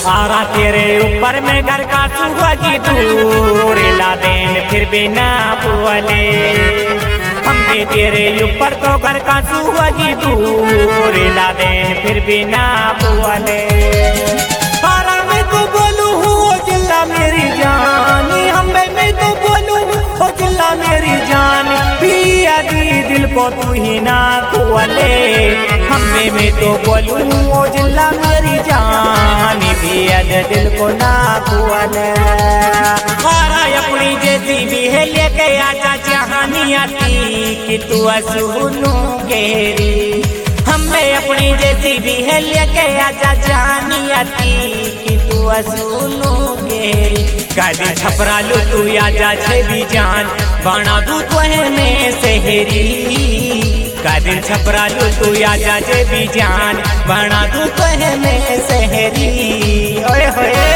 आरा तेरे ऊपर में घर का सुहागी दूर लादेन फिर भी ना बोले। हम भी तेरे ऊपर तो घर का सुहागी दूर लादेन फिर भी ना बोले। आरा मैं तो बोलूं हो जिल्ला मेरी जानी, हम मैं तो बोलूं हो जिल्ला मेरी जान। पिया दी दिल को तू ही ना खोले। हम मैं तो बोलूं हो जिल्ला मेरी जान, पिया दे दिल को ना खोले। आरा अपनी जैसी भी है लेके आजा जहानी आती कि तू सुनू गेरी। हमें अपनी जैसी भी है लेके आजा जहानी आती कि तू सुनू गेरी। कादी छपरा लू तू आजा छे भी जान, बाणा दू तोहे में सेहरी। कादिन छपरा लू तू आजा छे भी जान, बाणा दू तोहे में सेहरी। ओए होए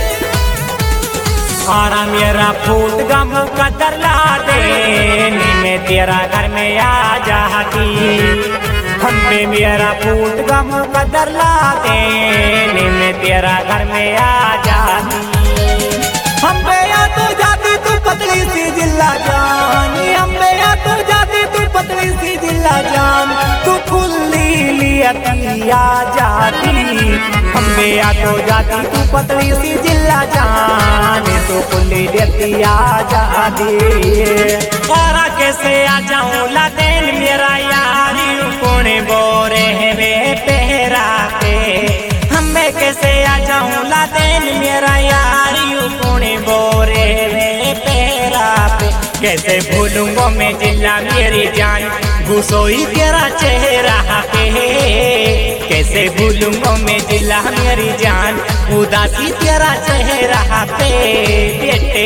आरा मेरा फूट गम कदर ला दे, मैं तेरा घर में आ जाती। हमें मेरा फूट गम कदर ला दे, मैं तेरा घर में आ जाती। हम या तो जाती तू पतली सी जिल्ला जान, हम या तो जाती तू पतली सी जिल्ला जान। तू खुली लियती आ जाती। हम या तो जाती तू पतली सी जिल्ला जान, तू खुली लियती आ जाती। आरा कैसे आ जाऊं लादेन मेरा यारी, कोने बोरे है वे पहरा पे। हमें कैसे आ जाऊं लादेन मेरा यारी, कोने बोरे वे पहरा पे। कैसे भूलूंगा मैं जिल्ला मेरी जान, गुस्सोई तेरा चेहरा पे। कैसे भूलूंगा मैं जिल्ला मेरी जान, उदासी तेरा चेहरा पे। बेटे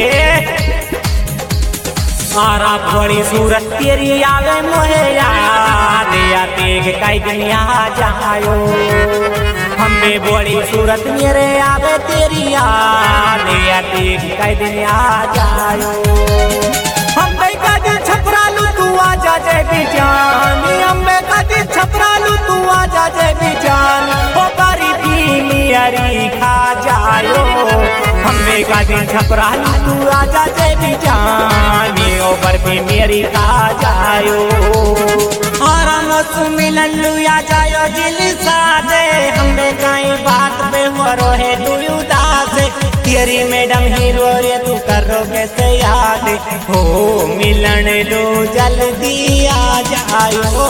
आरा बड़ी सूरत तेरी आवे मोहे याद, या तेग कई दिन आ जायो। हमें बड़ी सूरत मेरे आवे तेरी याद, या तेग कई दिन आ जायो। हमें कदी छपरा लू तू आजा जय भी जान, हमें कदी छपरा लू तू आजा जय भी जान। ओ बारी भी मेरी खा जायो। हमें कदी छपरा लू तू आजा जय भी जान, ओ बर भी मेरी खा जायो। आराम से मिलन लू आ जायो दिल सादे। हमें कई बात पे हो रहे तू उदास, तेरी मैडम हीरो रे तू करो कैसे याद हो। मिलन लो जल्दी आ जायो,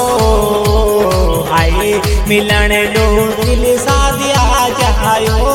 आए मिलन लो दिल सादे आ जायो।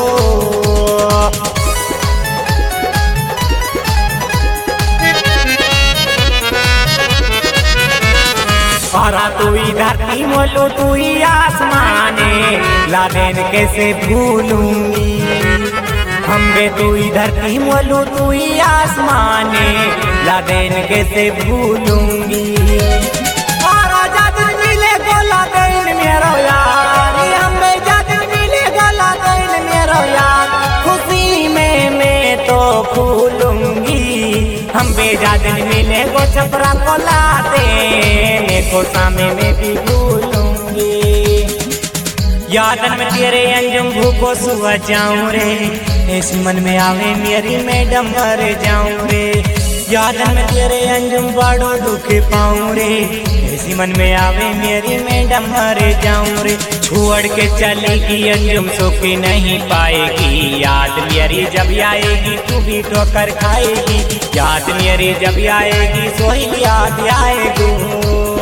आरा तू ही धरती मोलो तू ही आसमाने, लादेन कैसे भूलूंगी। हमें तू ही धरती मोलो तू ही आसमाने, लादेन कैसे भूलूंगी। आरा जादन मिले गोला देन मेरो यार, हमें जादन मिले गोला देन मेरो यार। खुशी में मैं तो भूलूंगी। हम बेजादन मिले गो छपरा को लाते, को सामे में भी भूलूंगी। यादन में तेरे अंजुम भूखो सुआ जाऊं रे, ऐसी मन में आवे मेरी मैडम मर जाऊं रे। यादन में तेरे अंजुम बड़ो दुख पाऊं रे, ऐसी मन में आवे मेरी मैडम मर जाऊं रे। छोड़ के चलेगी अंजुम सुखी नहीं पाएगी, याद मेरी जब आएगी तू भी ठोकर खाएगी। याद मेरी जब आएगी सोही याद आएगी।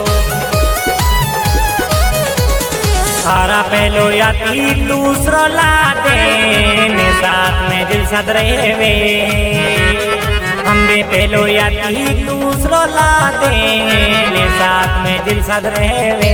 सारा पहलो याती दूसरो लादेन, साथ में दिल सद रहे वे। हमें पहलो याती दूसरो लादेन, साथ में दिल सद रहे वे।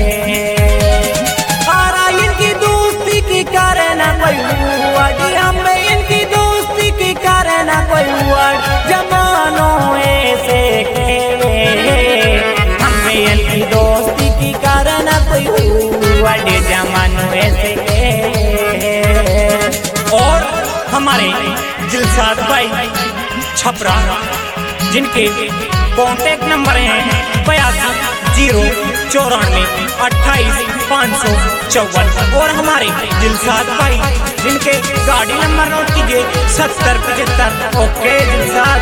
सारा इनकी दोस्ती की करना कोई हुआ, हमें इनकी दोस्ती की करना कोई हुआ। जमानो ऐसे कहवे, हमें इनकी दोस्ती की करना कोई हुआ। जमानो ऐसे और हमारे दिलसाद भाई छपरा, जिनके कॉन्टेक्ट नंबर हैं 82 0 94285554। और हमारे दिलसाद भाई जिनके गाड़ी नंबर नोट कीजिए 7075। ओके दिलसाद।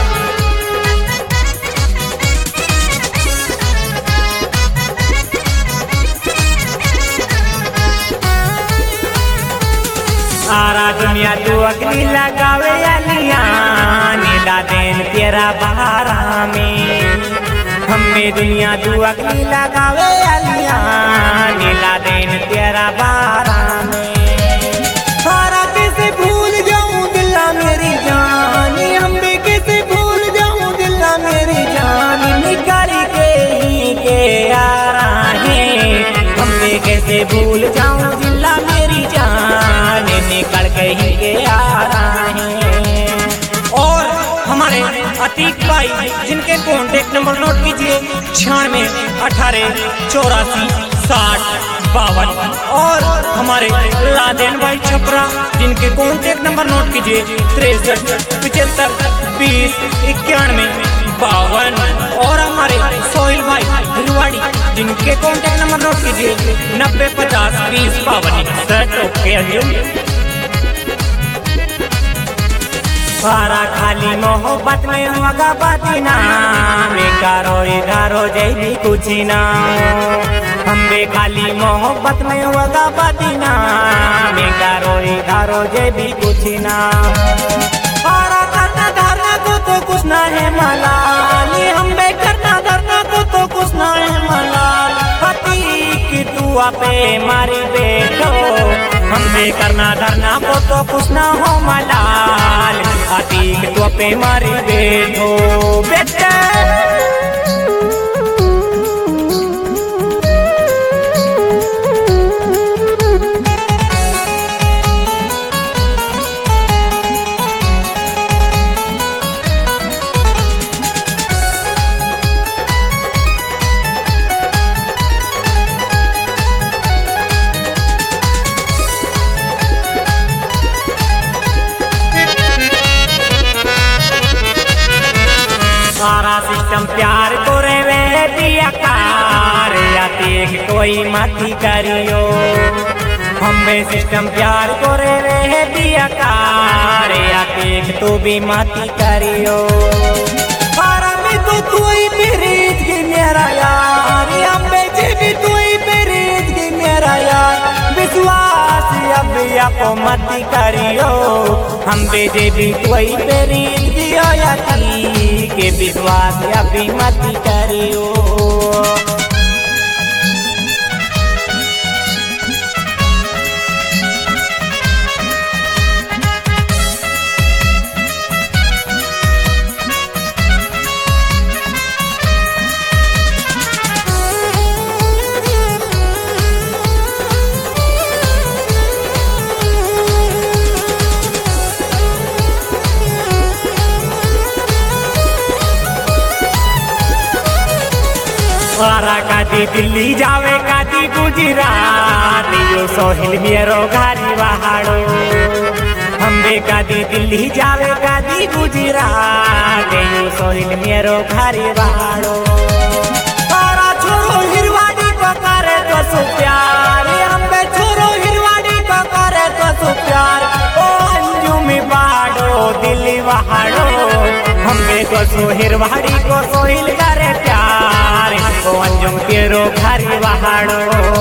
सारा दुनिया तू अग्नि लगावे अलिया नीला देन तेरा बहारा में। हमें दुनिया तू अग्नि लगावे अलिया नीला देन तेरा बहारा में। सारा कैसे भूल जाऊं दिल्ला मेरी जानी, हमें कैसे भूल जाऊं दिल्ला मेरी जानी। निकाल के ही के यारा है हमें कैसे भूल जाऊं दिल्ला मेरी जान, निकल के ही के आ रहा है। और हमारे अतीक भाई जिनके कॉन्टेक्ट नंबर नोट कीजिए 9684846052। और हमारे लादेन भाई छपरा जिनके कॉन्टेक्ट नंबर नोट कीजिए 6375209152। और हमारे सोहेल भाई हिरवाड़ी जिनके कॉन्टेक्ट नंबर नोट कीजिए 9050205261। ओके अंजुम। सारा खाली मोहब्बत में होगा बातिना में कारो इधारो जैसी कुछ ना। हमें खाली मोहब्बत में होगा बातिना में कारो इधारो जैसी कुछ ना। सारा करना धरना को तो कुछ ना है मलाल, हमें करना धरना को तो कुछ ना है मलाल। पति की तू आपे मारी बैठो, हमें करना धरना को तो कुछ ना हो मलाल। अतीक तू पे मारी बैठो बेटे। सारा सिस्टम प्यार को रे वे दिया कार या देख कोई मती करियो। हमें सिस्टम प्यार को रे वे दिया कार या देख तू भी मती करियो। सारा में तो तू ही प्रीत की मेरा यार, हमें जे भी तू ही प्रीत की मेरा यार। विश्वास अब आपको मती करियो, हम बेजे भी तू ही प्रीत दियो या के विश्वास अभी मत करियो। सारा काती दिल्ली जावे काती गुजरात यो सोहिल मेरो घारी वहाड़ो। हमें काती दिल्ली जावे काती गुजरात यो सोहिल मेरो घारी वहाड़ो। सारा छोरो हिरवाड़ी को करे तो सु प्यार, हमें छोरो हिरवाड़ी को करे तो सु प्यार। ओ अंजुमी बाड़ो दिल्ली वहाड़ो, हमें तो सु हिरवाड़ी को सोहिल करे प्यार। ओ अंजुम तेरो घारी वहाड़ो।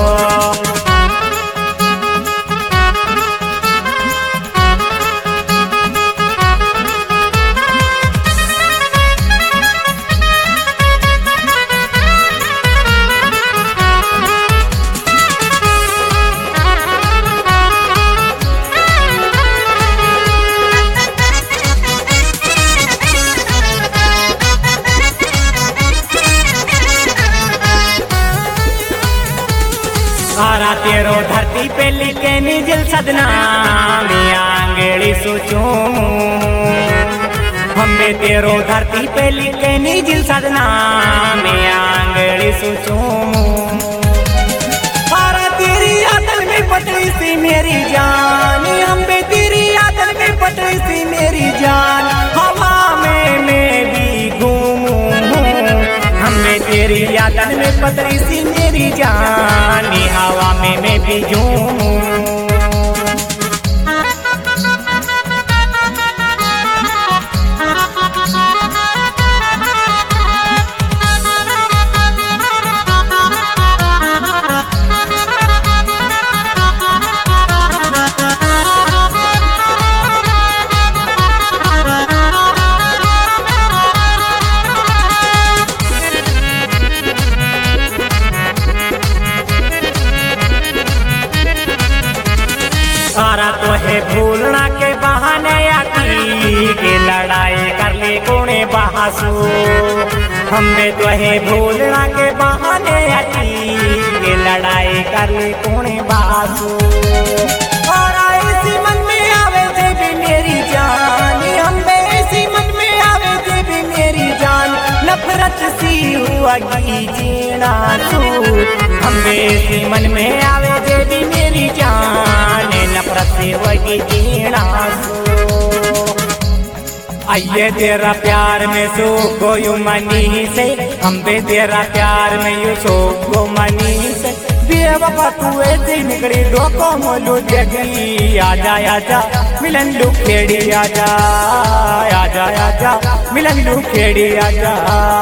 सारा तेरो धरती पे लिखे निजल सदना में आंगड़ी सोचूं। हमें तेरो धरती पे लिखे निजल सदना में आंगड़ी सोचूं। सारा तेरी आदल में पटरी सी मेरी जान, हमें तेरी आदल में पटरी सी मेरी जान। हवा में मैं भी घूमूं, हमें तेरी आदल में पतरी सी मेरी जान, हवा में मैं भी झूमूं। सारा तो है भूलना के बहाने आती के लड़ाई कर ले कोने बहासू, हमें तो है भूलना के बहाने आती के लड़ाई कर ले कोने बहासू। और ऐसी मन में आवे जे भी मेरी जान, हमें ऐसी मन में आवे जे भी मेरी जान, नफरत सी हुआ की जीना तू, हमें ऐसी मन में आवे जे भी मेरी जान, नफरत से वही जीना सो। आइए तेरा प्यार में सो गो मनी से, हम पे तेरा प्यार में यू सो गो मनी से, बेवफा तू ऐसे निकली डोको मोलू जगी। आजा आजा मिलन लू खेड़ी आजा, आजा आजा मिलन लू खेड़ी आजा।